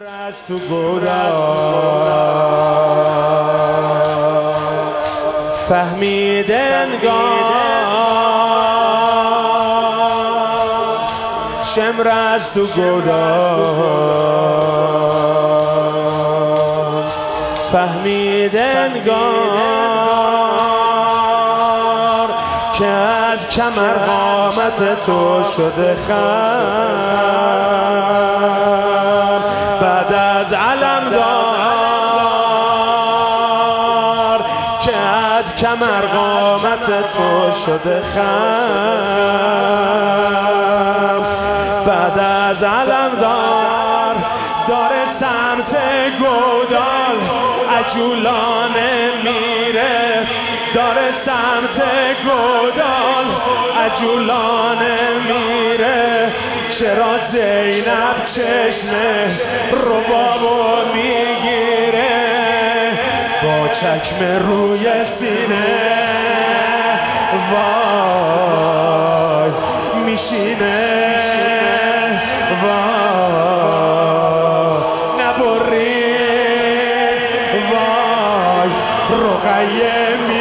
از تو گودال فهمید انگار شمر از تو گودال فهمید انگار که از کمر قامت تو شده خم بعد از علمدار که از کمر قامت تو شده خم بعد از علمدار داره سمت گودال عجولانه میره داره سمت گودال عجولانه میره چرا زینب چشم ربابو میگیره با چکمه روی سینه وای میشینه وای نبری وای رقیه